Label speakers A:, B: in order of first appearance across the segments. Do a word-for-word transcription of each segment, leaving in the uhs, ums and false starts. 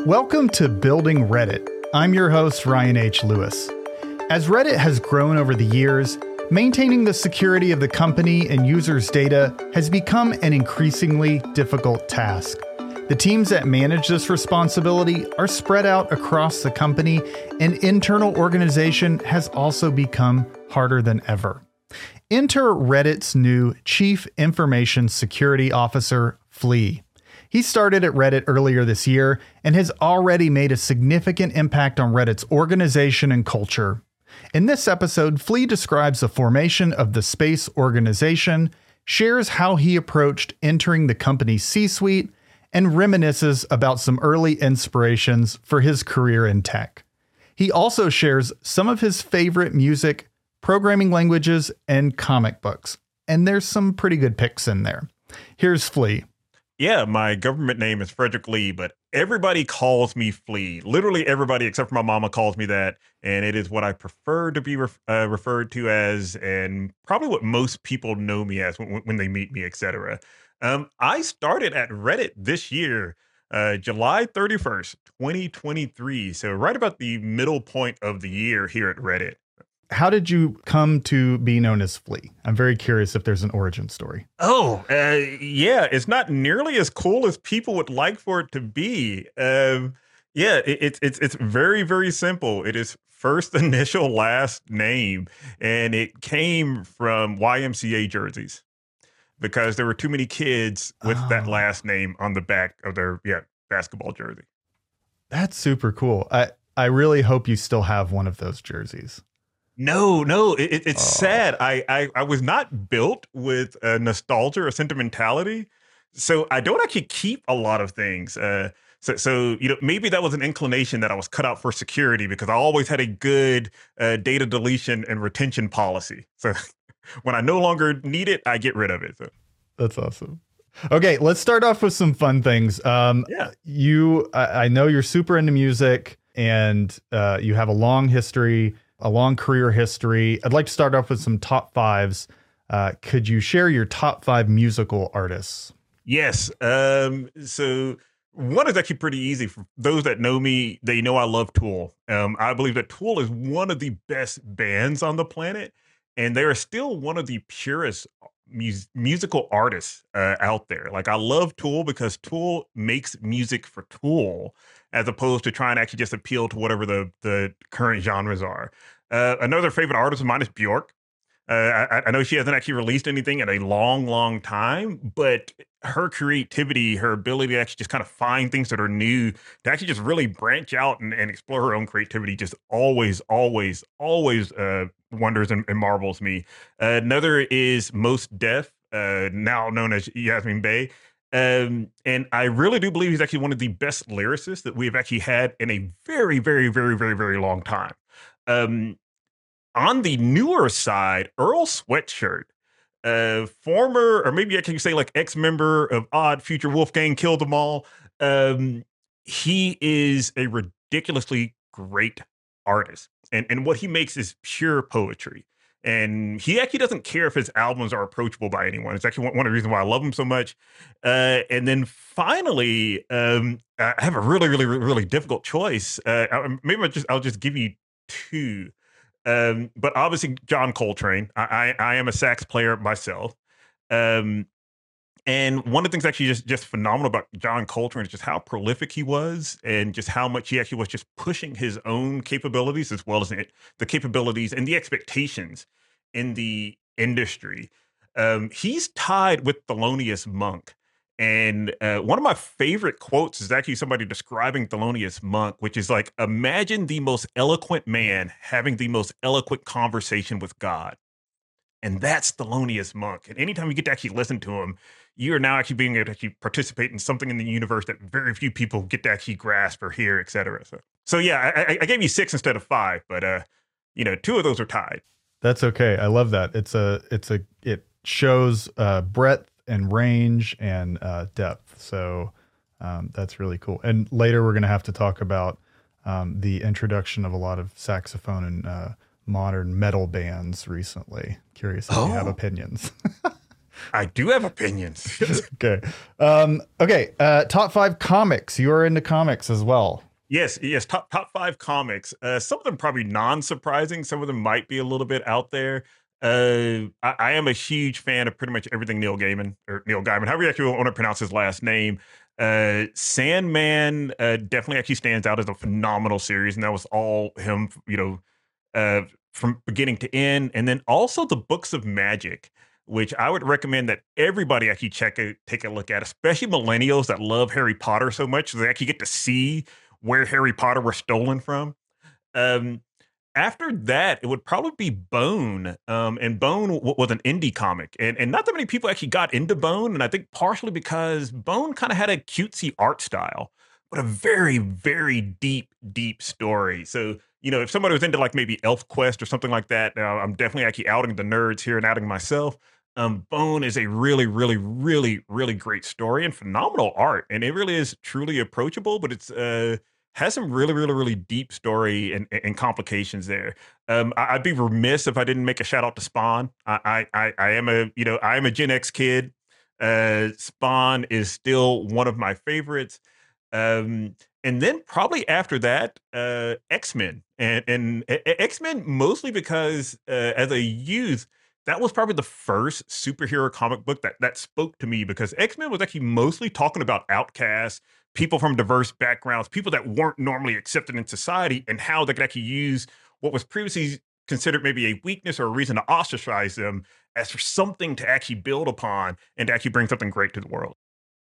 A: Welcome to Building Reddit. I'm your host, Ryan H. Lewis. As Reddit has grown over the years, maintaining the security of the company and users' data has become an increasingly difficult task. The teams that manage this responsibility are spread out across the company, and internal organization has also become harder than ever. Enter Reddit's new Chief Information Security Officer, Flea. He started at Reddit earlier this year and has already made a significant impact on Reddit's organization and culture. In this episode, Flea describes the formation of the Space organization, shares how he approached entering the company's C-suite, and reminisces about some early inspirations for his career in tech. He also shares some of his favorite music, programming languages, and comic books. And there's some pretty good picks in there. Here's Flea.
B: Yeah, my government name is Frederick Lee, but everybody calls me Flea. Literally everybody except for my mama calls me that, and it is what I prefer to be ref- uh, referred to as, and probably what most people know me as when, when they meet me, et cetera. Um, I started at Reddit this year, uh, July thirty-first, twenty twenty-three, so right about the middle point of the year here at Reddit.
A: How did you come to be known as Flea? I'm very curious if there's an origin story.
B: Oh, uh, yeah, it's not nearly as cool as people would like for it to be. Um, yeah, it, it's it's it's very, very simple. It is first initial, last name, and it came from Y M C A jerseys because there were too many kids with oh. that last name on the back of their yeah basketball jersey.
A: That's super cool. I, I really hope you still have one of those jerseys.
B: No, no, it, it's
A: oh.
B: sad. I, I I was not built with a nostalgia or sentimentality, so I don't actually keep a lot of things. Uh, so, so you know, maybe that was an inclination that I was cut out for security because I always had a good uh, data deletion and retention policy. So when I no longer need it, I get rid of it. So.
A: That's awesome. Okay, let's start off with some fun things. Um,
B: yeah,
A: you, I, I know you're super into music, and uh, you have a long history. A long career history. I'd like to start off with some top fives. Uh, could you share your top five musical artists?
B: Yes. Um, so one is actually pretty easy. For those that know me, they know I love Tool. Um, I believe that Tool is one of the best bands on the planet, and they are still one of the purest mus- musical artists uh, out there. Like, I love Tool because Tool makes music for Tool, as opposed to trying to actually just appeal to whatever the, the current genres are. Uh, another favorite artist of mine is Bjork. Uh, I, I know she hasn't actually released anything in a long, long time, but her creativity, her ability to actually just kind of find things that are new, to actually just really branch out and, and explore her own creativity, just always, always, always uh, wonders and, and marvels me. Uh, another is Mos Def, uh, now known as Yasmin Bey. Um, and I really do believe he's actually one of the best lyricists that we've actually had in a very, very, very, very, very long time. Um, on the newer side, Earl Sweatshirt, uh, former, or maybe I can say like ex-member of Odd Future Wolfgang Kill Them All. Um, he is a ridiculously great artist, and and what he makes is pure poetry. And he actually doesn't care if his albums are approachable by anyone. It's actually one, one of the reasons why I love him so much. Uh, and then finally, um, I have a really, really, really, really difficult choice. Uh, maybe I'll just I'll just give you two. Um, but obviously, John Coltrane. I, I I am a sax player myself. Um, and one of the things actually just, just phenomenal about John Coltrane is just how prolific he was, and just how much he actually was just pushing his own capabilities as well as the capabilities and the expectations in the industry. Um, he's tied with Thelonious Monk. And uh, one of my favorite quotes is actually somebody describing Thelonious Monk, which is like, imagine the most eloquent man having the most eloquent conversation with God. And that's Thelonious Monk. And anytime you get to actually listen to him, you are now actually being able to actually participate in something in the universe that very few people get to actually grasp or hear, et cetera. So, so yeah, I, I gave you six instead of five, but uh, you know, two of those are tied.
A: That's okay. I love that. It's a, it's a, it shows uh, breadth and range and uh, depth. So um, that's really cool. And later we're going to have to talk about um, the introduction of a lot of saxophone and uh, modern metal bands recently. Curious if
B: oh.
A: you have opinions.
B: I do have opinions.
A: Okay. Um, okay. Uh, top five comics. You are into comics as well.
B: Yes, yes. Top top five comics. Uh, some of them probably non-surprising. Some of them might be a little bit out there. Uh, I, I am a huge fan of pretty much everything Neil Gaiman or Neil Gaiman, however you actually want to pronounce his last name. Uh, Sandman uh, definitely actually stands out as a phenomenal series, and that was all him. You know, uh, from beginning to end, and then also the Books of Magic, which I would recommend that everybody actually check a, take a look at, especially millennials that love Harry Potter so much, so they actually get to see where Harry Potter was stolen from. Um, After that, it would probably be Bone. Um, and Bone w- was an indie comic, and and not that many people actually got into Bone, and I think partially because Bone kind of had a cutesy art style, but a very very deep deep story. So you know, if somebody was into like maybe ElfQuest or something like that, now I'm definitely actually outing the nerds here and outing myself. Um, Bone is a really, really, really, really great story and phenomenal art, and it really is truly approachable. But it's uh, has some really, really, really deep story and, and complications there. Um, I, I'd be remiss if I didn't make a shout out to Spawn. I, I, I, I am a, you know, I am a Gen X kid. Uh, Spawn is still one of my favorites. Um, and then probably after that, uh, X-Men and, and X-Men mostly because uh, as a youth, that was probably the first superhero comic book that that spoke to me because X-Men was actually mostly talking about outcasts, people from diverse backgrounds, people that weren't normally accepted in society, and how they could actually use what was previously considered maybe a weakness or a reason to ostracize them as for something to actually build upon and to actually bring something great to the world.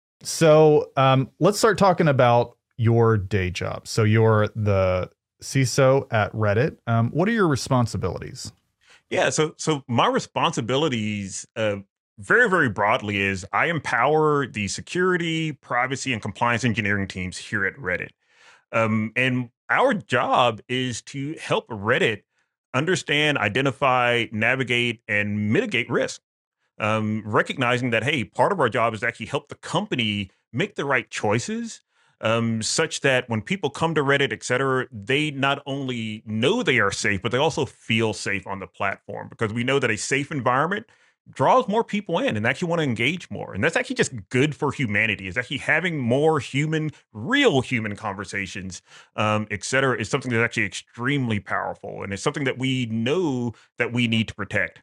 A: So um, let's start talking about your day job. So you're the C I S O at Reddit. Um, what are your responsibilities?
B: Yeah, so so my responsibilities, uh, very very broadly, is I empower the security, privacy, and compliance engineering teams here at Reddit. Um, and our job is to help Reddit understand, identify, navigate, and mitigate risk. Um, recognizing that, hey, part of our job is to actually help the company make the right choices, um, such that when people come to Reddit, et cetera, they not only know they are safe, but they also feel safe on the platform because we know that a safe environment draws more people in and actually want to engage more. And that's actually just good for humanity. Is actually having more human, real human conversations, um, et cetera, is something that's actually extremely powerful. And it's something that we know that we need to protect.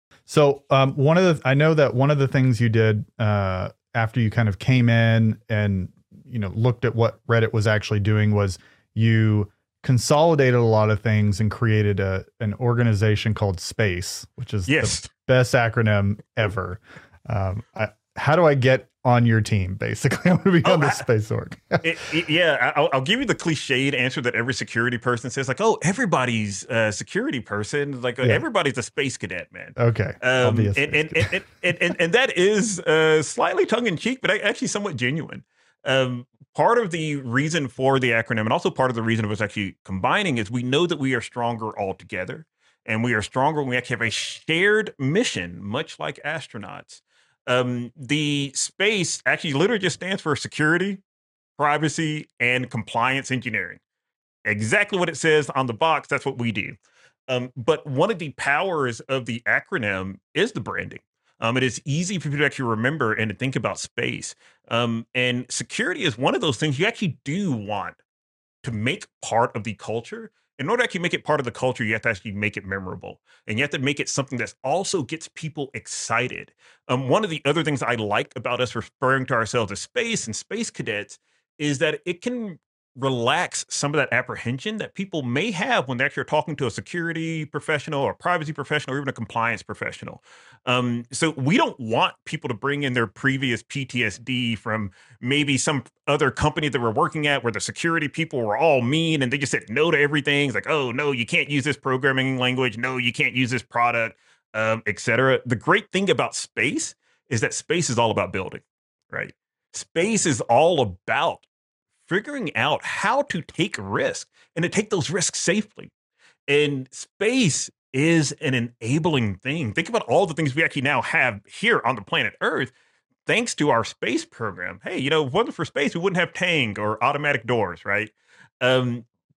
A: So um, one of the, I know that one of the things you did uh, after you kind of came in and, you know, looked at what Reddit was actually doing was you consolidated a lot of things and created a an organization called SPACE, which is
B: yes.
A: the best acronym ever. Um, I, how do I get on your team? Basically, I want to be oh, on the I, SPACE org.
B: it, it, yeah, I'll, I'll give you the cliched answer that every security person says, like, "Oh, everybody's a security person. Like, yeah. everybody's a space cadet, man."
A: Okay,
B: um, I'll be a space and, and, and, and, and and that is uh, slightly tongue in cheek, but actually somewhat genuine. Um, part of the reason for the acronym, and also part of the reason of us actually combining, is we know that we are stronger all together, and we are stronger when we actually have a shared mission, much like astronauts. Um, the SPACE actually literally just stands for security, privacy, and compliance engineering. Exactly what it says on the box. That's what we do. Um, but one of the powers of the acronym is the branding. Um, it is easy for people to actually remember and to think about space. Um, and security is one of those things you actually do want to make part of the culture. In order to actually make it part of the culture, you have to actually make it memorable. And you have to make it something that also gets people excited. Um, one of the other things I like about us referring to ourselves as space and space cadets is that it can relax some of that apprehension that people may have when they're actually talking to a security professional or privacy professional or even a compliance professional. Um, so we don't want people to bring in their previous P T S D from maybe some other company that we're working at where the security people were all mean and they just said no to everything. It's like, oh, no, you can't use this programming language. No, you can't use this product, um, et cetera. The great thing about space is that space is all about building, right? Space is all about figuring out how to take risk and to take those risks safely. And space is an enabling thing. Think about all the things we actually now have here on the planet Earth, thanks to our space program. Hey, you know, if it wasn't for space, we wouldn't have Tang or automatic doors, right? Um,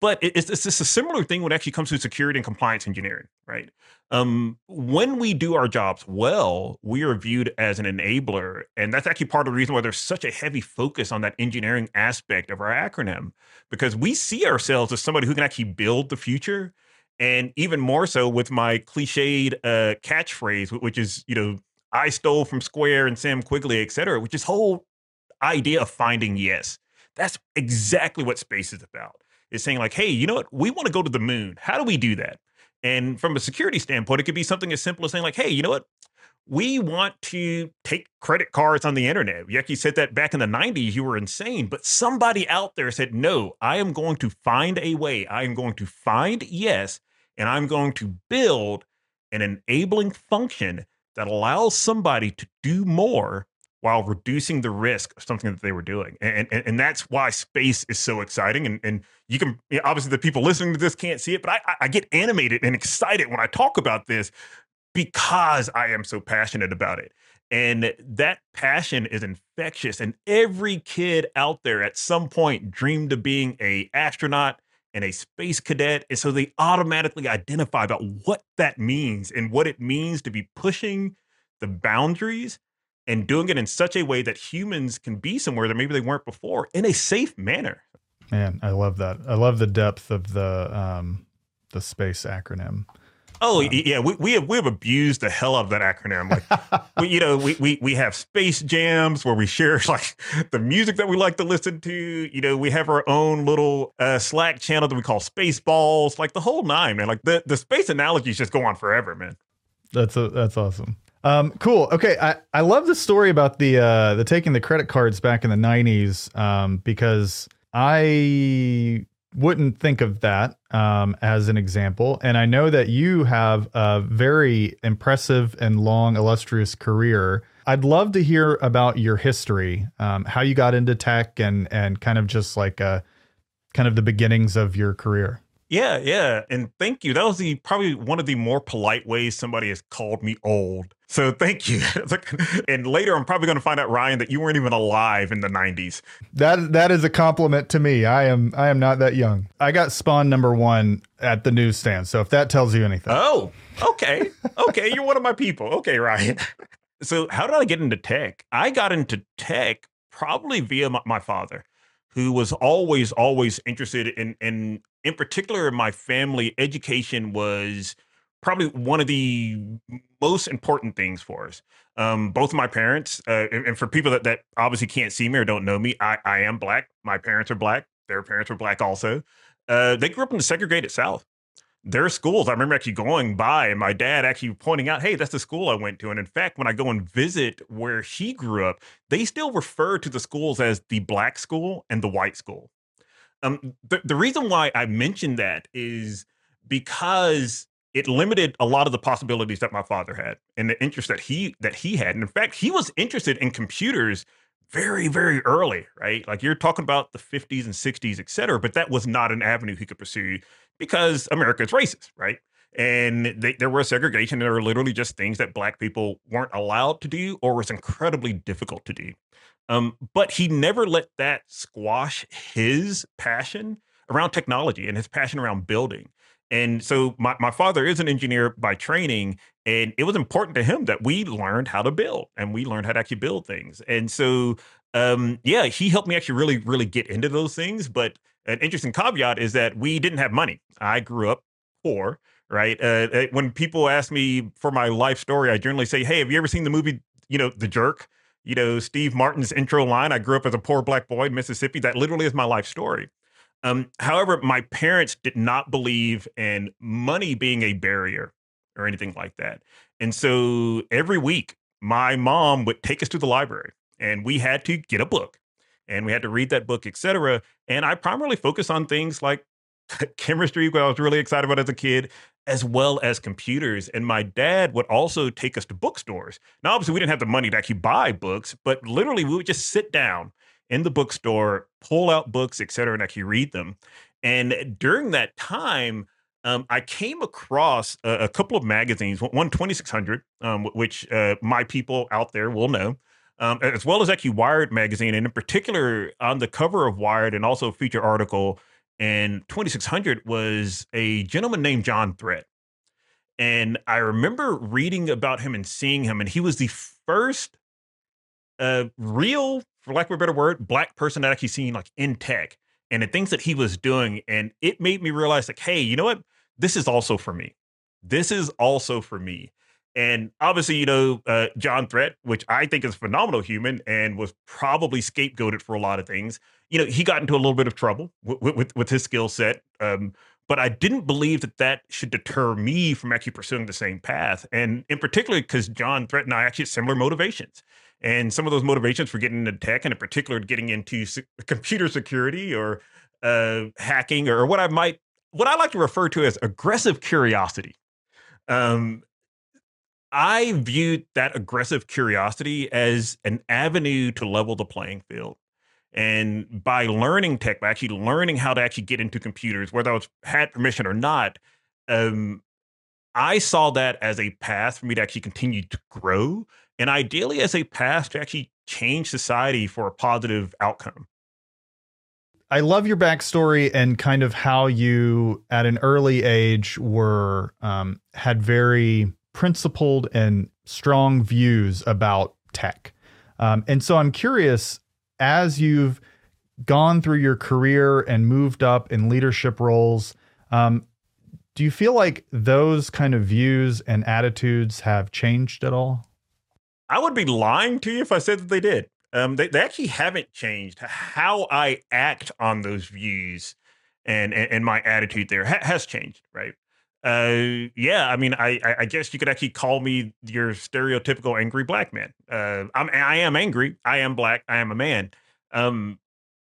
B: but it, it's, it's just a similar thing when it actually comes to security and compliance engineering, right? Um, when we do our jobs well, we are viewed as an enabler. And that's actually part of the reason why there's such a heavy focus on that engineering aspect of our acronym, because we see ourselves as somebody who can actually build the future. And even more so with my cliched uh, catchphrase, which is, you know, I stole from Square and Sam Quigley, et cetera, which is whole idea of finding yes. That's exactly what space is about. It's saying like, hey, you know what? We want to go to the moon. How do we do that? And from a security standpoint, it could be something as simple as saying like, hey, you know what? We want to take credit cards on the internet. You actually said that back in the nineties, you were insane. But somebody out there said, no, I am going to find a way. I am going to find yes, and I'm going to build an enabling function that allows somebody to do more while reducing the risk of something that they were doing. And, and, and that's why space is so exciting. And, and you can, you know, obviously the people listening to this can't see it, but I, I get animated and excited when I talk about this because I am so passionate about it. And that passion is infectious. And every kid out there at some point dreamed of being an astronaut and a space cadet. And so they automatically identify about what that means and what it means to be pushing the boundaries and doing it in such a way that humans can be somewhere that maybe they weren't before in a safe manner.
A: Man, I love that. I love the depth of the um, the space acronym.
B: Oh
A: um,
B: yeah, we we have we have abused the hell out of that acronym. Like, we, you know, we we we have space jams where we share like the music that we like to listen to. You know, we have our own little uh, Slack channel that we call Spaceballs. Like the whole nine, man. Like the the space analogies just go on forever, man.
A: That's a, that's awesome. Um, cool. Okay. I, I love the story about the, uh, the taking the credit cards back in the nineties, um, because I wouldn't think of that, um, as an example. And I know that you have a very impressive and long, illustrious career. I'd love to hear about your history, um, how you got into tech and, and kind of just like, uh, kind of the beginnings of your career.
B: Yeah, yeah. And thank you. That was the probably one of the more polite ways somebody has called me old. So thank you. And later I'm probably going to find out, Ryan, that you weren't even alive in the nineties.
A: That that is a compliment to me. I am I am not that young. I got Spawn number one at the newsstand. So if that tells you anything.
B: Oh, okay. Okay, you're one of my people. Okay, Ryan. So how did I get into tech? I got into tech probably via my, my father, who was always, always interested in, in, in particular, in my family. Education was probably one of the most important things for us. Um, both of my parents, uh, and, and for people that, that obviously can't see me or don't know me, I, I am Black. My parents are Black. Their parents were Black also. Uh, they grew up in the segregated South. Their schools, I remember actually going by and my dad actually pointing out, hey, that's the school I went to. And in fact, when I go and visit where he grew up, they still refer to the schools as the Black school and the white school. Um, the, the reason why I mentioned that is because it limited a lot of the possibilities that my father had and the interest that he that he had. And in fact, he was interested in computers very, very early, right? Like you're talking about the fifties and sixties, et cetera, but that was not an avenue he could pursue because America is racist, right? And they, there was segregation. There were literally just things that Black people weren't allowed to do or was incredibly difficult to do. Um, but he never let that squash his passion around technology and his passion around building. And so my, my father is an engineer by training, and it was important to him that we learned how to build and we learned how to actually build things. And so, um, yeah, he helped me actually really, really get into those things. But an interesting caveat is that we didn't have money. I grew up poor, right? Uh, when people ask me for my life story, I generally say, hey, have you ever seen the movie, you know, The Jerk? You know, Steve Martin's intro line, I grew up as a poor Black boy in Mississippi. That literally is my life story. Um, however, my parents did not believe in money being a barrier or anything like that. And so every week, my mom would take us to the library and we had to get a book and we had to read that book, et cetera. And I primarily focused on things like chemistry, what I was really excited about as a kid, as well as computers. And my dad would also take us to bookstores. Now, obviously, we didn't have the money to actually buy books, but literally we would just sit down in the bookstore, pull out books, et cetera, and actually read them. And during that time, um, I came across a, a couple of magazines, one twenty-six hundred, um, which uh, my people out there will know, um, as well as actually Wired magazine. And in particular, on the cover of Wired and also a feature article, and twenty-six hundred was a gentleman named John Threat. And I remember reading about him and seeing him, and he was the first uh, real, for lack of a better word, black person that I actually seen like in tech and the things that he was doing. And it made me realize, like, hey, you know what? This is also for me. This is also for me. And obviously, you know, uh, John Threat, which I think is a phenomenal human and was probably scapegoated for a lot of things. You know, he got into a little bit of trouble with with, with his skill set. Um, but I didn't believe that that should deter me from actually pursuing the same path. And in particular, because John Threat and I actually had similar motivations. And some of those motivations for getting into tech, and in particular, getting into se- computer security or uh, hacking, or what I might, what I like to refer to as aggressive curiosity. Um, I viewed that aggressive curiosity as an avenue to level the playing field. And by learning tech, by actually learning how to actually get into computers, whether I was had permission or not, um, I saw that as a path for me to actually continue to grow, and ideally as a path to actually change society for a positive outcome.
A: I love your backstory and kind of how you, at an early age, were um, had very principled and strong views about tech. Um, and so I'm curious, as you've gone through your career and moved up in leadership roles, um, do you feel like those kind of views and attitudes have changed at all?
B: I would be lying to you if I said that they did. Um, they, they actually haven't changed. How I act on those views and and, and my attitude there ha- has changed, right? Uh, yeah, I mean, I I I guess you could actually call me your stereotypical angry black man. Uh, I'm I am angry. I am black. I am a man. Um,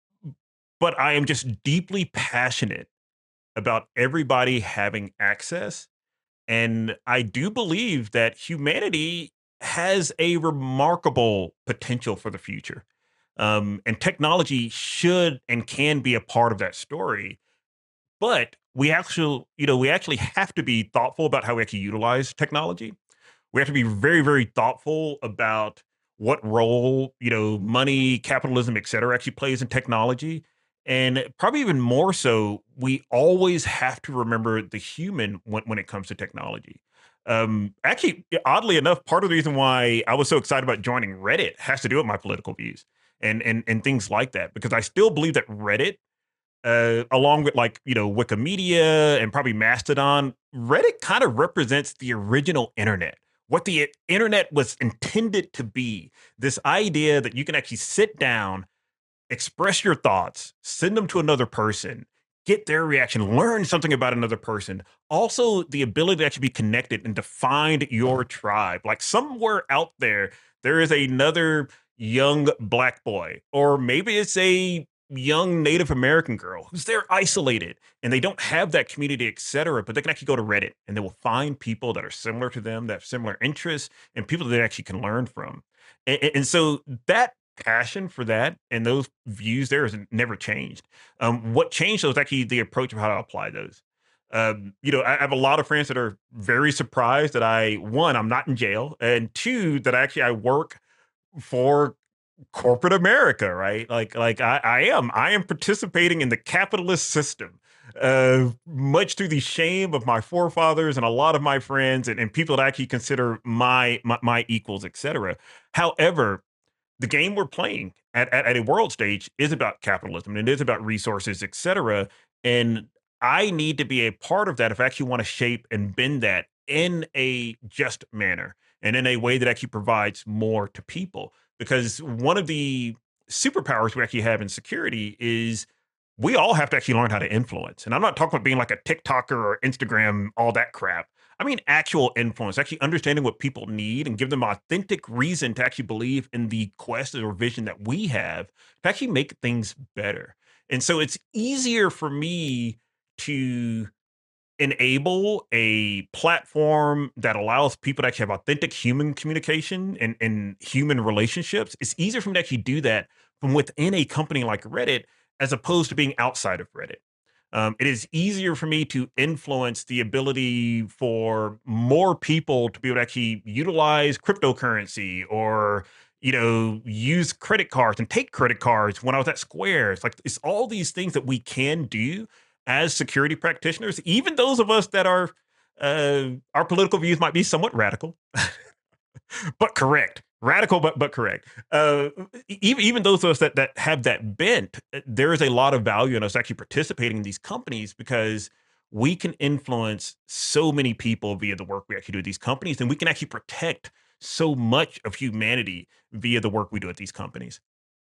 B: but I am just deeply passionate about everybody having access. And I do believe that humanity has a remarkable potential for the future. Um, and technology should and can be a part of that story. But we actually, you know, we actually have to be thoughtful about how we actually utilize technology. We have to be very, very thoughtful about what role, you know, money, capitalism, et cetera, actually plays in technology. And probably even more so, we always have to remember the human when, when it comes to technology. Um, actually, oddly enough, part of the reason why I was so excited about joining Reddit has to do with my political views and and and things like that, because I still believe that Reddit, uh, along with like, you know, Wikimedia and probably Mastodon, Reddit kind of represents the original internet, what the internet was intended to be. This idea that you can actually sit down, express your thoughts, send them to another person, get their reaction, learn something about another person. Also, the ability to actually be connected and to find your tribe. Like somewhere out there, there is another young black boy, or maybe it's a young Native American girl who's there isolated and they don't have that community, et cetera. But they can actually go to Reddit and they will find people that are similar to them, that have similar interests, and people that they actually can learn from. And, and so that passion for that and those views there has never changed. Um, what changed was actually the approach of how to apply those. Um, you know, I have a lot of friends that are very surprised that I, one, I'm not in jail, and two, that actually I work for corporate America, right? Like, like I, I am, I am participating in the capitalist system, uh, much to the shame of my forefathers and a lot of my friends and, and people that I actually consider my, my, my equals, et cetera. However, the game we're playing at, at, at a world stage is about capitalism and it is about resources, et cetera. And I need to be a part of that if I actually want to shape and bend that in a just manner and in a way that actually provides more to people. Because one of the superpowers we actually have in security is we all have to actually learn how to influence. And I'm not talking about being like a TikToker or Instagram, all that crap. I mean, actual influence, actually understanding what people need and give them authentic reason to actually believe in the quest or vision that we have to actually make things better. And so it's easier for me to enable a platform that allows people to actually have authentic human communication and, and human relationships. It's easier for me to actually do that from within a company like Reddit as opposed to being outside of Reddit. Um, it is easier for me to influence the ability for more people to be able to actually utilize cryptocurrency or you know, use credit cards and take credit cards when I was at Square. It's like it's all these things that we can do as security practitioners, even those of us that are uh, our political views might be somewhat radical, but correct. Radical, but but correct. Uh, e- even even those of us that that have that bent, uh, there is a lot of value in us actually participating in these companies because we can influence so many people via the work we actually do at these companies, and we can actually protect so much of humanity via the work we do at these companies.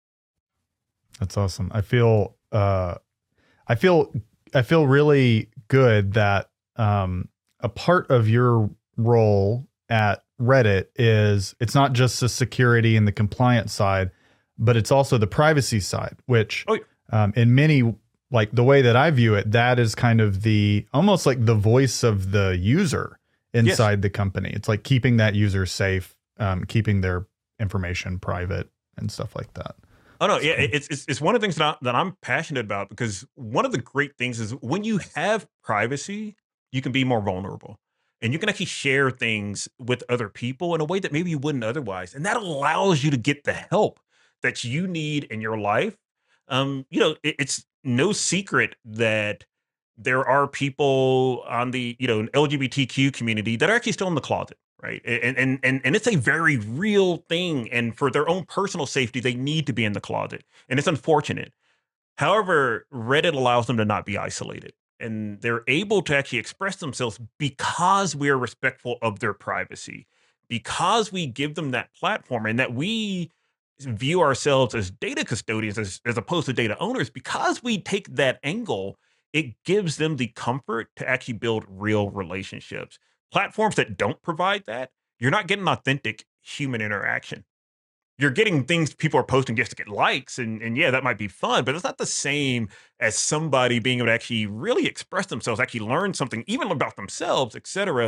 A: That's awesome. I feel uh, I feel I feel really good that um, a part of your role at Reddit is it's not just the security and the compliance side, but it's also the privacy side, which
B: Oh, yeah.
A: um, in many, like the way that I view it, that is kind of the almost like the voice of the user inside
B: Yes.
A: the company. It's like keeping that user safe, um, keeping their information private and stuff like that.
B: Oh no,
A: It's
B: yeah,
A: cool.
B: it's it's it's one of the things that, I, that I'm passionate about because one of the great things is when you have privacy, you can be more vulnerable, and you can actually share things with other people in a way that maybe you wouldn't otherwise, and that allows you to get the help that you need in your life. Um, you know, it, it's no secret that there are people on the you know L G B T Q community that are actually still in the closet, right? And and and and it's a very real thing. And for their own personal safety, they need to be in the closet, and it's unfortunate. However, Reddit allows them to not be isolated, and they're able to actually express themselves because we are respectful of their privacy, because we give them that platform, and that we view ourselves as data custodians as, as opposed to data owners. Because we take that angle, it gives them the comfort to actually build real relationships. Platforms that don't provide that, you're not getting authentic human interaction. You're getting things people are posting just to get likes, and, and yeah, that might be fun, but it's not the same as somebody being able to actually really express themselves, actually learn something, even about themselves, et cetera.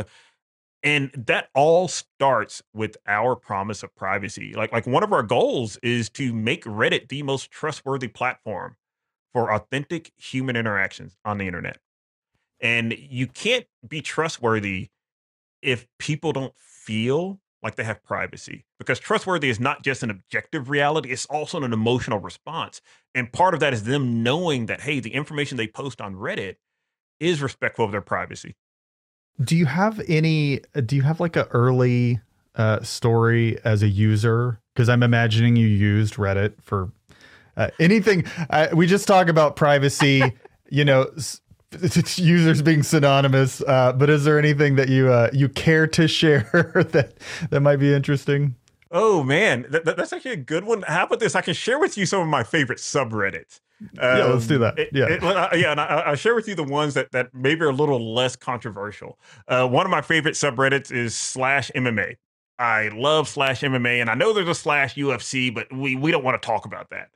B: And that all starts with our promise of privacy. Like like one of our goals is to make Reddit the most trustworthy platform for authentic human interactions on the internet. And you can't be trustworthy if people don't feel like they have privacy, because trustworthy is not just an objective reality, it's also an emotional response. And part of that is them knowing that, hey, the information they post on Reddit is respectful of their privacy.
A: Do you have any, do you have like a early uh, story as a user? Because I'm imagining you used Reddit for uh, anything. Uh, we just talk about privacy, you know, s- users being synonymous. Uh, but is there anything that you uh, you care to share that that might be interesting?
B: Oh man, that, that- that's actually a good one. How about this? I can share with you some of my favorite subreddits.
A: Yeah, let's do
B: Um,
A: that.
B: it-
A: Yeah.
B: it- well, I- yeah, and I, I'll share with you the ones that that maybe are a little less controversial. Uh, one of my favorite subreddits is slash M M A. I love slash M M A, and I know there's a slash U F C, but we we don't want to talk about that.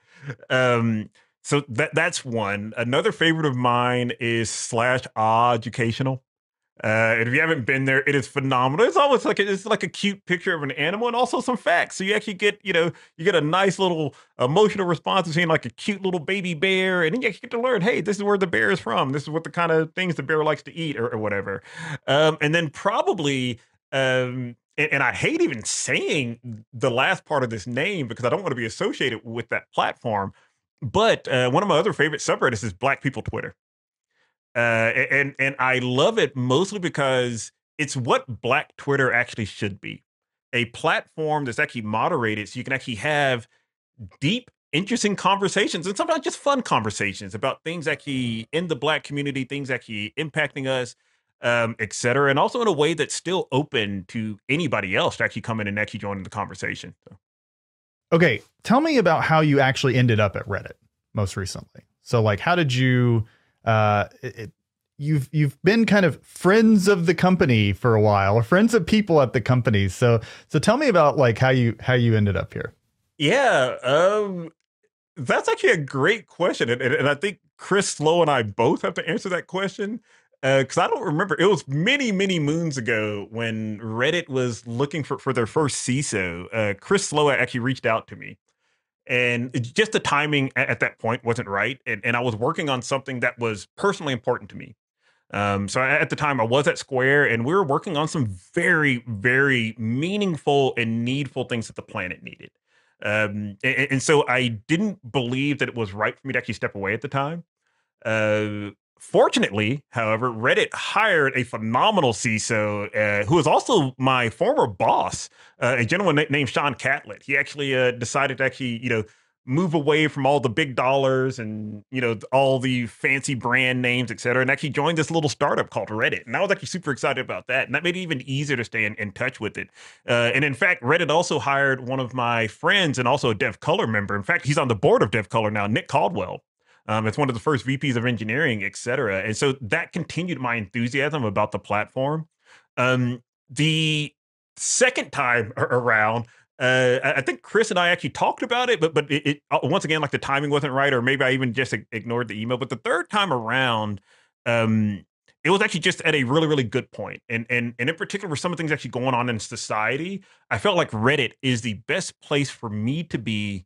B: Um, so that that's one. Another favorite of mine is slash ah educational. Uh, and if you haven't been there, it is phenomenal. It's almost like a, it's like a cute picture of an animal and also some facts. So you actually get, you know, you get a nice little emotional response to seeing like a cute little baby bear, and then you actually get to learn, hey, this is where the bear is from. This is what the kind of things the bear likes to eat, or, or whatever. Um, and then probably, um, and, and I hate even saying the last part of this name because I don't want to be associated with that platform. But uh, one of my other favorite subreddits is Black People Twitter. Uh, and and I love it mostly because it's what Black Twitter actually should be. A platform that's actually moderated so you can actually have deep, interesting conversations, and sometimes just fun conversations about things actually in the Black community, things actually impacting us, um, et cetera. And also in a way that's still open to anybody else to actually come in and actually join in the conversation. So.
A: Okay, tell me about how you actually ended up at Reddit most recently. So, like, how did you? Uh, it, it- you've you've been kind of friends of the company for a while, or friends of people at the company. So, so tell me about like how you how you ended up here.
B: Yeah, um, that's actually a great question, and, and, and I think Chris Slow and I both have to answer that question because I don't remember. It was many, many moons ago when Reddit was looking for for their first C I S O. Uh, Chris Slow actually reached out to me, and it- just the timing at, at that point wasn't right, and, and I was working on something that was personally important to me. Um, so at the time I was at Square and we were working on some very, very meaningful and needful things that the planet needed. Um, and, and so I didn't believe that it was right for me to actually step away at the time. Uh, Fortunately, however, Reddit hired a phenomenal C I S O uh, who is also my former boss, uh, a gentleman na- named Sean Catlett. He actually uh, decided to actually, you know, move away from all the big dollars and, you know, all the fancy brand names, et cetera, and actually joined this little startup called Reddit. And I was actually super excited about that. And that made it even easier to stay in, in touch with it. Uh, and in fact, Reddit also hired one of my friends and also a DevColor member. In fact, he's on the board of DevColor now, Nick Caldwell. Um, it's one of the first V Ps of engineering, et cetera. And so that continued my enthusiasm about the platform. Um, the second time around, uh, I think Chris and I actually talked about it, but but it, it uh, once again, like the timing wasn't right, or maybe I even just ignored the email. But the third time around, um, it was actually just at a really really good point, and and and in particular, for some of the things actually going on in society, I felt like Reddit is the best place for me to be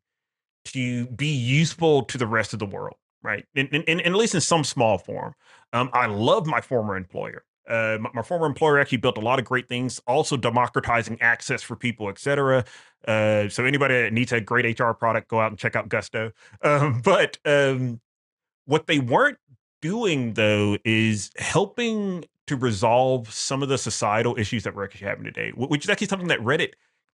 B: to be useful to the rest of the world, right? And, and, and at least in some small form. Um, I love my former employer. Uh, my, my former employer actually built a lot of great things, also democratizing access for people, et cetera. Uh, so anybody that needs a great H R product, go out and check out Gusto. Um, but um, what they weren't doing, though, is helping to resolve some of the societal issues that we're actually having today, wh- which is actually something that Reddit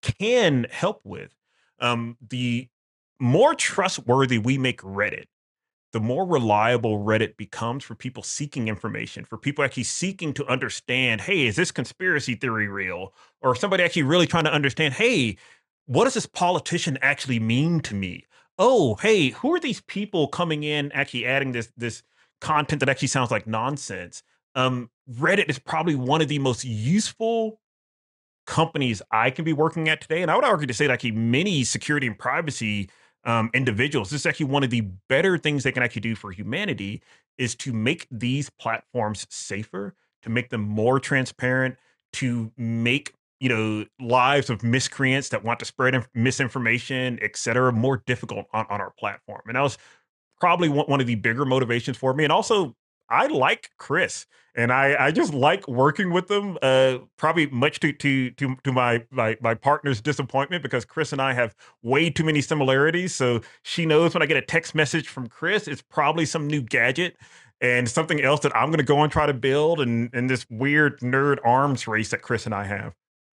B: can help with. Um, the more trustworthy we make Reddit, the more reliable Reddit becomes for people seeking information, for people actually seeking to understand, hey, is this conspiracy theory real? Or somebody actually really trying to understand, hey, what does this politician actually mean to me? Oh, hey, who are these people coming in actually adding this this content that actually sounds like nonsense? Um, Reddit is probably one of the most useful companies I can be working at today. And I would argue to say that actually many security and privacy um, individuals, this is actually one of the better things they can actually do for humanity is to make these platforms safer, to make them more transparent, to make you know lives of miscreants that want to spread inf- misinformation, et cetera, more difficult on, on our platform. And that was probably one, one of the bigger motivations for me. And also, I like Chris, and I I just like working with them. Uh, probably much to to to to my my my partner's disappointment because Chris and I have way too many similarities. So she knows when I get a text message from Chris, it's probably some new gadget and something else that I'm going to go and try to build, and in this weird nerd arms race that Chris and I have.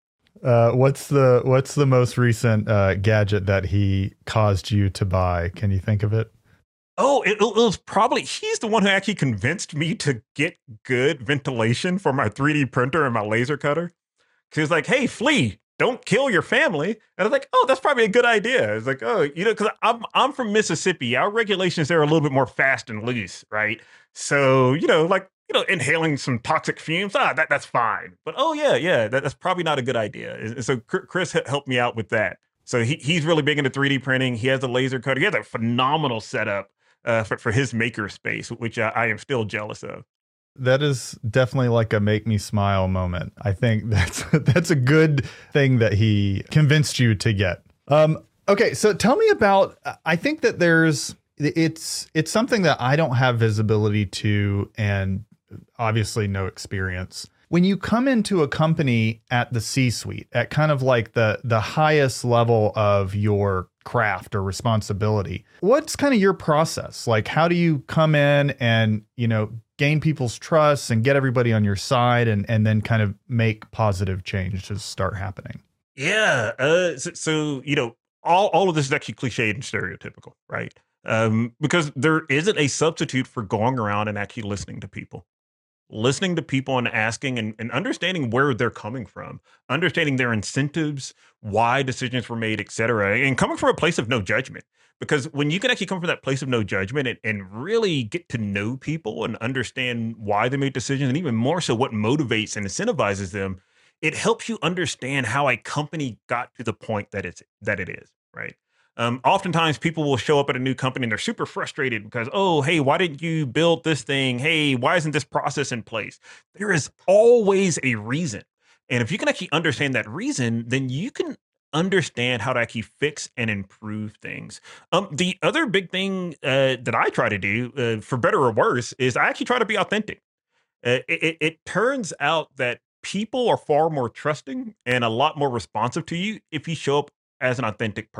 A: Uh, what's the what's the most recent uh, gadget that he caused you to buy? Can you think of it?
B: Oh, it, it was probably he's the one who actually convinced me to get good ventilation for my three D printer and my laser cutter. He was like, "Hey, Flea, don't kill your family." And I was like, "Oh, that's probably a good idea." It's like, "Oh, you know, because I'm I'm from Mississippi. Our regulations there are a little bit more fast and loose, right? So you know, like you know, inhaling some toxic fumes, ah, that that's fine. But oh yeah, yeah, that, that's probably not a good idea." And so Chris helped me out with that. So he he's really big into three D printing. He has a laser cutter. He has a phenomenal setup uh, for for his maker space, which I, I am still jealous of.
A: That is definitely like a make me smile moment. I think that's that's a good thing that he convinced you to get. Um, okay, so tell me about. I think that there's it's it's something that I don't have visibility to, and obviously no experience. When you come into a company at the C-suite, at kind of like the the highest level of your craft or responsibility, what's kind of your process? Like, how do you come in and, you know, gain people's trust and get everybody on your side and, and then kind of make positive change to start happening?
B: Yeah. Uh, so, so, you know, all, all of this is actually cliched and stereotypical, right? Um, because there isn't a substitute for going around and actually listening to people. Listening to people and asking and, and understanding where they're coming from, understanding their incentives, why decisions were made, et cetera, and coming from a place of no judgment. Because when you can actually come from that place of no judgment and, and really get to know people and understand why they made decisions, and even more so what motivates and incentivizes them, it helps you understand how a company got to the point that it's that it is, right? Um, oftentimes people will show up at a new company and they're super frustrated because, oh, hey, why didn't you build this thing? Hey, why isn't this process in place? There is always a reason. And if you can actually understand that reason, then you can understand how to actually fix and improve things. Um, the other big thing uh, that I try to do, uh, for better or worse, is I actually try to be authentic. Uh, it, it, it turns out that people are far more trusting and a lot more responsive to you if you show up as an authentic person.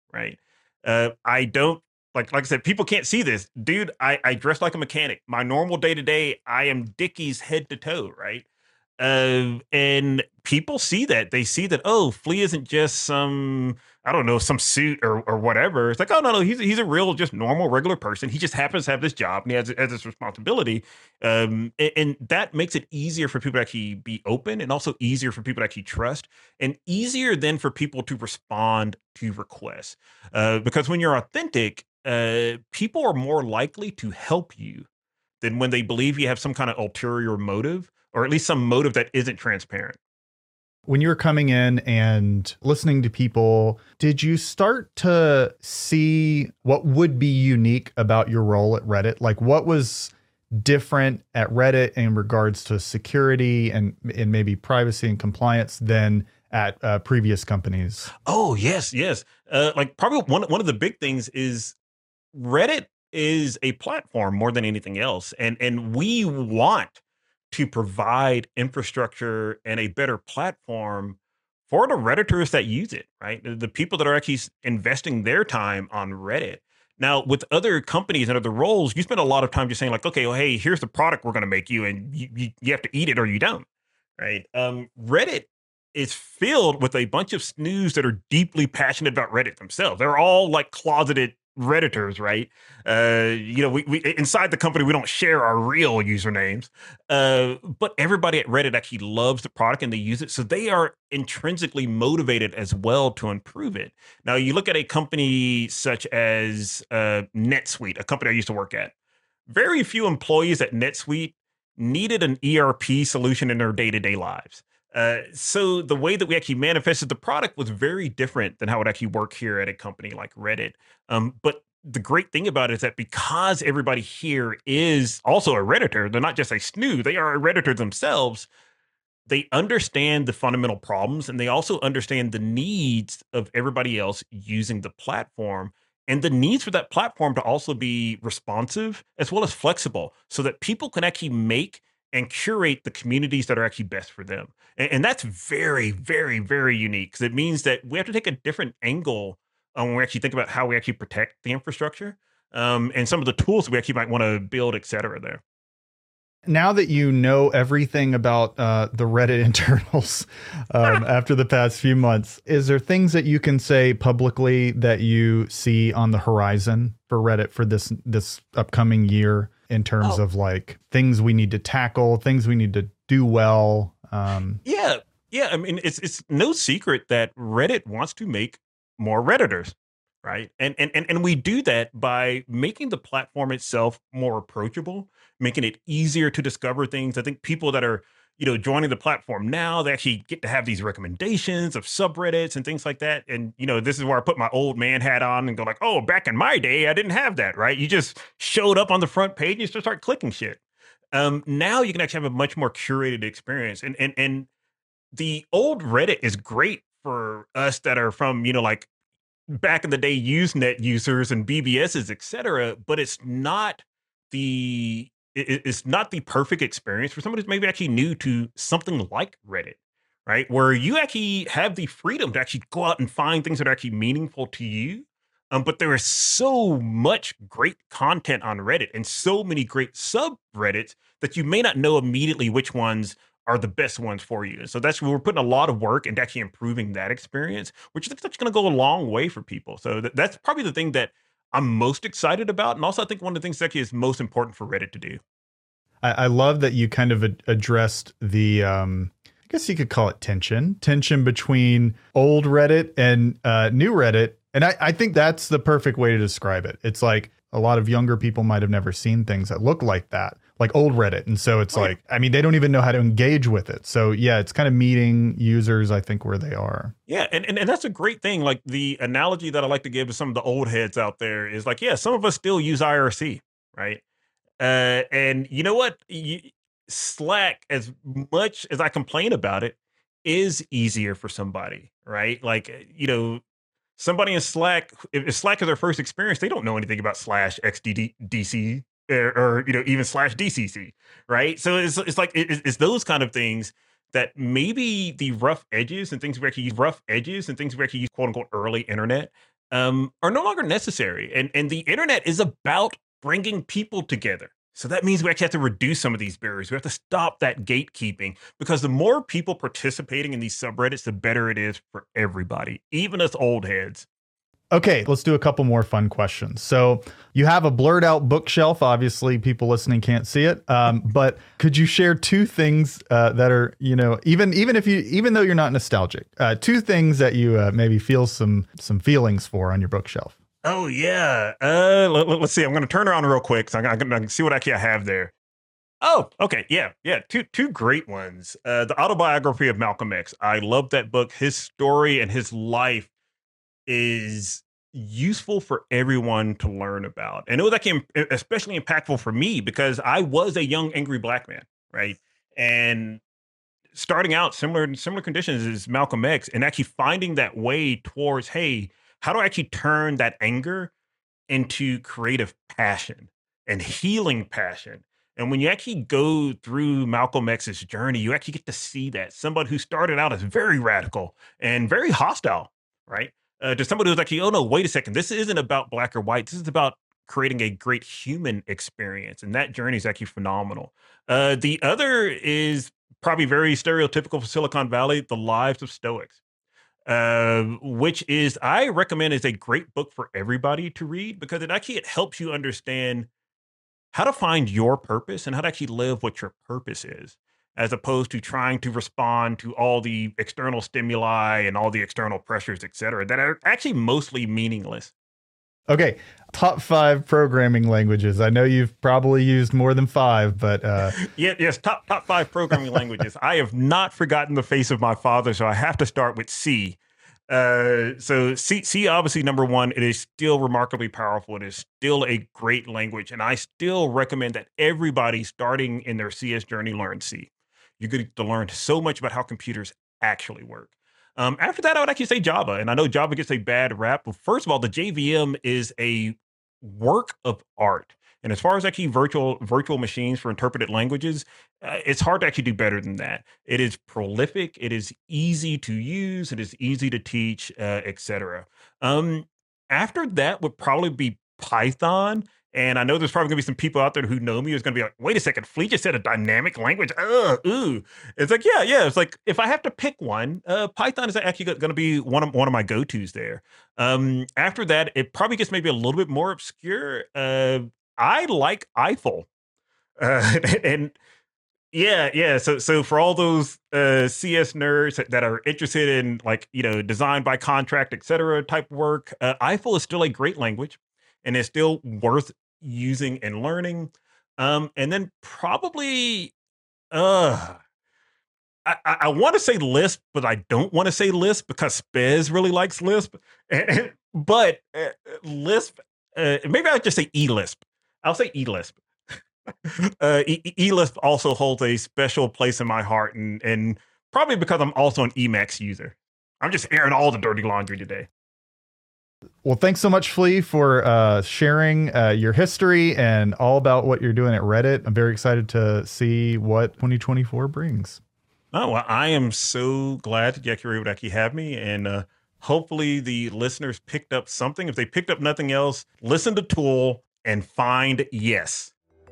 B: right? Uh, I don't like like I said, people can't see this, dude. I I dress like a mechanic. My normal day to day, I am Dickies head to toe, right? Uh, and people see that. They see that, oh, Flea isn't just some, I don't know, some suit or or whatever. It's like, oh no, no, he's he's a real, just normal, regular person. He just happens to have this job and he has has this responsibility. Um, and, and that makes it easier for people to actually be open, and also easier for people to actually trust, and easier then for people to respond to requests. Uh, because when you're authentic, uh, people are more likely to help you than when they believe you have some kind of ulterior motive, or at least some motive that isn't transparent.
A: When you were coming in and listening to people, did you start to see what would be unique about your role at Reddit? Like, what was different at Reddit in regards to security and, and maybe privacy and compliance than at uh, previous companies?
B: Oh, yes, yes. Uh, like probably one, one of the big things is Reddit is a platform more than anything else. And, and we want to provide infrastructure and a better platform for the Redditors that use it, right? The, the people that are actually s- investing their time on Reddit. Now, with other companies and other roles, you spend a lot of time just saying like, okay, well, hey, here's the product we're going to make you, and you, you, you have to eat it or you don't, right? Um, Reddit is filled with a bunch of snooze that are deeply passionate about Reddit themselves. They're all like closeted Redditors, right? Uh, you know, we, we inside the company we don't share our real usernames, uh, but everybody at Reddit actually loves the product and they use it, so they are intrinsically motivated as well to improve it. Now, you look at a company such as uh, NetSuite, a company I used to work at. Very few employees at NetSuite needed an E R P solution in their day to day lives. Uh, so the way that we actually manifested the product was very different than how it actually worked here at a company like Reddit. Um, but the great thing about it is that because everybody here is also a Redditor, they're not just a snoo, they are a Redditor themselves. They understand the fundamental problems, and they also understand the needs of everybody else using the platform, and the needs for that platform to also be responsive as well as flexible, so that people can actually make and curate the communities that are actually best for them. And, and that's very, very, very unique, because it means that we have to take a different angle um, when we actually think about how we actually protect the infrastructure, um, and some of the tools we actually might want to build, et cetera, there.
A: Now that you know everything about uh, the Reddit internals um, after the past few months, is there things that you can say publicly that you see on the horizon for Reddit for this this upcoming year in terms
B: Oh,
A: of like things we need to tackle, things we need to do well? Um,
B: yeah, yeah. I mean, it's it's no secret that Reddit wants to make more Redditors, right? And and and and we do that by making the platform itself more approachable, making it easier to discover things. I think people that are, you know, joining the platform now, they actually get to have these recommendations of subreddits and things like that. And you know, this is where I put my old man hat on and go like, oh, back in my day, I didn't have that, right? You just showed up on the front page and you just start clicking shit. Um, now you can actually have a much more curated experience, and and and the old Reddit is great for us that are from, you know, like back in the day Usenet users and B B Ss, et cetera, but it's not the it- it's not the perfect experience for somebody who's maybe actually new to something like Reddit, right? Where you actually have the freedom to actually go out and find things that are actually meaningful to you. Um, but there is so much great content on Reddit and so many great subreddits that you may not know immediately which ones are the best ones for you. So that's we're putting a lot of work into actually improving that experience, which I think that's going to go a long way for people. So that, that's probably the thing that I'm most excited about, and also I think one of the things that actually is most important for Reddit to do.
A: I, I love that you kind of ad- addressed the, um, I guess you could call it tension, tension between old Reddit and uh, new Reddit. And I, I think that's the perfect way to describe it. It's like a lot of younger people might have never seen things that look like that, like old Reddit. And so it's
B: Oh, yeah.
A: like, I mean, they don't even know how to engage with it. So yeah, it's kind of meeting users, I think, where they are.
B: Yeah, and, and and that's a great thing. Like the analogy that I like to give to some of the old heads out there is like, yeah, some of us still use I R C, right? Uh, and you know what? You, Slack, as much as I complain about it, is easier for somebody, right? Like, uh, you know, somebody in Slack, if if Slack is their first experience, they don't know anything about slash X D D C or, or you know, even slash D C C, right? So it's it's like it, it's those kind of things that maybe the rough edges and things we actually use rough edges and things we actually use quote unquote early internet. um, are no longer necessary. And, and the internet is about bringing people together. So that means we actually have to reduce some of these barriers. We have to stop that gatekeeping, because the more people participating in these subreddits, the better it is for everybody, even us old heads.
A: Okay, let's do a couple more fun questions. So you have a blurred out bookshelf. Obviously, people listening can't see it. Um, but could you share two things uh, that are, you know, even even if you even though you're not nostalgic, uh, two things that you uh, maybe feel some some feelings for on your bookshelf?
B: Oh, yeah. Uh, let, let's see. I'm going to turn around real quick, so I can see what actually I have there. Oh, okay. Yeah. Yeah. Two two great ones. Uh, the autobiography of Malcolm X. I love that book. His story and his life is useful for everyone to learn about. And it was actually especially impactful for me because I was a young, angry black man, right? And starting out similar similar conditions as Malcolm X, and actually finding that way towards, hey, how do I actually turn that anger into creative passion and healing passion? And when you actually go through Malcolm X's journey, you actually get to see that somebody who started out as very radical and very hostile, right? Uh, to somebody who's actually, oh no, wait a second, this isn't about black or white. This is about creating a great human experience. And that journey is actually phenomenal. Uh, the other is probably very stereotypical for Silicon Valley, The Lives of Stoics. Uh, which is, I recommend, is a great book for everybody to read, because it actually it helps you understand how to find your purpose and how to actually live what your purpose is, as opposed to trying to respond to all the external stimuli and all the external pressures, et cetera, that are actually mostly meaningless.
A: Okay, top five programming languages. I know you've probably used more than five, but uh...
B: yeah, yes, top top five programming languages. I have not forgotten the face of my father, so I have to start with C. Uh, so C, C obviously number one. It is still remarkably powerful. It is still a great language, and I still recommend that everybody starting in their C S journey learn C. You're going to learn so much about how computers actually work. Um, after that, I would actually say Java. And I know Java gets a bad rap, but first of all, the J V M is a work of art. And as far as actually virtual virtual machines for interpreted languages, uh, it's hard to actually do better than that. It is prolific. It is easy to use. It is easy to teach, uh, et cetera. Um, after that would probably be Python. And I know there's probably going to be some people out there who know me who's going to be like, wait a second, Fleet just said a dynamic language. Ugh, ooh. It's like, yeah, yeah. It's like, if I have to pick one, uh, Python is actually going to be one of one of my go-tos there. Um, after that, it probably gets maybe a little bit more obscure. Uh, I like Eiffel. Uh, and yeah, yeah. So so for all those uh, C S nerds that are interested in, like, you know, design by contract, et cetera type work, uh, Eiffel is still a great language, and it's still worth using and learning. Um, and then probably, uh, I, I, I want to say Lisp, but I don't want to say Lisp because Spez really likes Lisp. But uh, Lisp, uh, maybe I'll just say eLisp. I'll say eLisp. uh, e- eLisp also holds a special place in my heart, and, and probably because I'm also an Emacs user. I'm just airing all the dirty laundry today.
A: Well, thanks so much, Flea, for uh, sharing uh, your history and all about what you're doing at Reddit. I'm very excited to see what twenty twenty-four brings.
B: Oh, well, I am so glad that you were able to actually have me. And uh, hopefully the listeners picked up something. If they picked up nothing else, listen to Tool and find yes.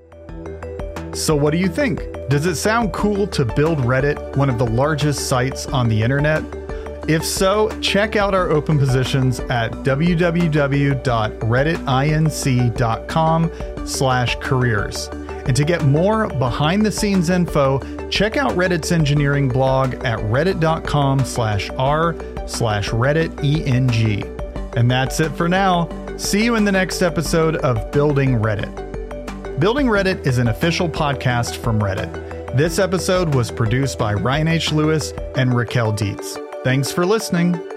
A: So what do you think? Does it sound cool to build Reddit, one of the largest sites on the internet? If so, check out our open positions at w w w dot reddit inc dot com slash careers. And to get more behind the scenes info, check out Reddit's engineering blog at reddit dot com slash r slash reddit eng. And that's it for now. See you in the next episode of Building Reddit. Building Reddit is an official podcast from Reddit. This episode was produced by Ryan H. Lewis and Raquel Dietz. Thanks for listening.